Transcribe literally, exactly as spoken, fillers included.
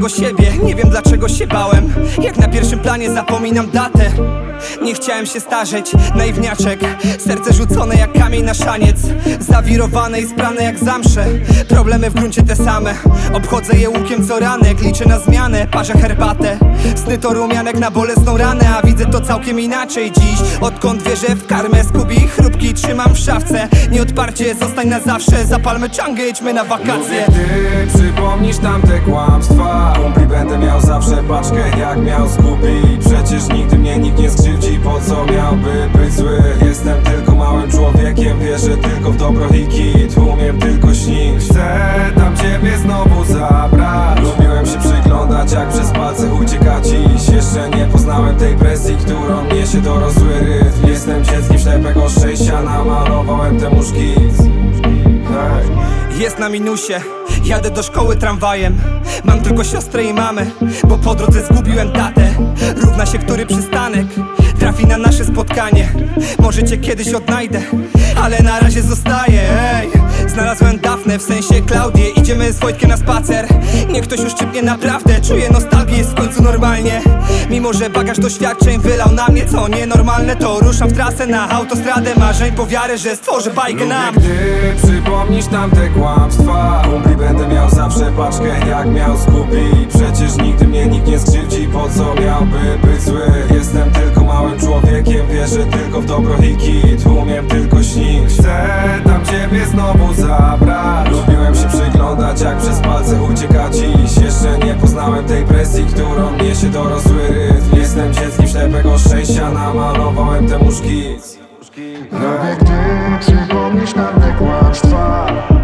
samego siebie. Nie wiem dlaczego się bałem, jak na pierwszym planie zapominam datę. Nie chciałem się starzeć, naiwniaczek. Serce rzucone jak kamień na szaniec, zawirowane i sprane jak zamsze. Problemy w gruncie te same, obchodzę je łukiem co ranek. Liczę na zmianę, parzę herbatę. Sny to rumianek na bolesną ranę, a widzę to całkiem inaczej dziś. Odkąd wierzę w karmę, skubi chrupki trzymam w szafce. Nieodparcie, zostań na zawsze, zapalmy czangę, jedźmy na wakacje. Lubię, ty przypomnisz tamte kłamstwa. Kumpli będę miał zawsze paczkę jak miał Scooby. Przecież nigdy mnie nikt nie skrzywdzi, po co miałby być zły? Jestem tylko małym człowiekiem, wierzę tylko w dobro i kit. Umiem tylko śnić, chcę tam ciebie znowu zabrać. Lubiłem się przyglądać jak przez palce ucieka dziś. Jeszcze nie poznałem tej presji, którą niesie dorosły rytm. Jestem dzieckiem ślepego szczęścia, namalowałem temu szkic. Hej. Jest na minusie, jadę do szkoły tramwajem. Mam tylko siostrę i mamę, bo po drodze zgubiłem tatę. Równa się który przystanek trafi na nasze spotkanie. Może cię kiedyś odnajdę, ale na razie zostaję. Ej, znalazłem Dafnę, w sensie Klaudię. Idziemy z Wojtkiem na spacer. Niech ktoś już szczypnie naprawdę. Czuję nostalgię, jest w końcu normalnie. Mimo że bagaż doświadczeń wylał na mnie co nienormalne, to ruszam w trasę na autostradę marzeń, po wiarę, że stworzę bajkę nam. Lubię, gdy przypomnisz tamte kłamstwa. Kumpli będę miał zawsze paczkę jak miał Scooby. Przecież nigdy mnie nikt nie skrzywdzi, po co miałby być zły? Jestem tylko małym człowiekiem, wierzę tylko w dobro i kit. Umiem tylko śnić, chcę tam ciebie znowu zabrać. Lubiłem się przyglądać jak przez palce ucieka dziś. Jeszcze nie poznałem tej presji, którą niesie dorosły rytm. Jestem dzieckiem ślepego szczęścia, namalowałem temu szkic. Lubię, gdy przypomnisz nam te kłamstwa.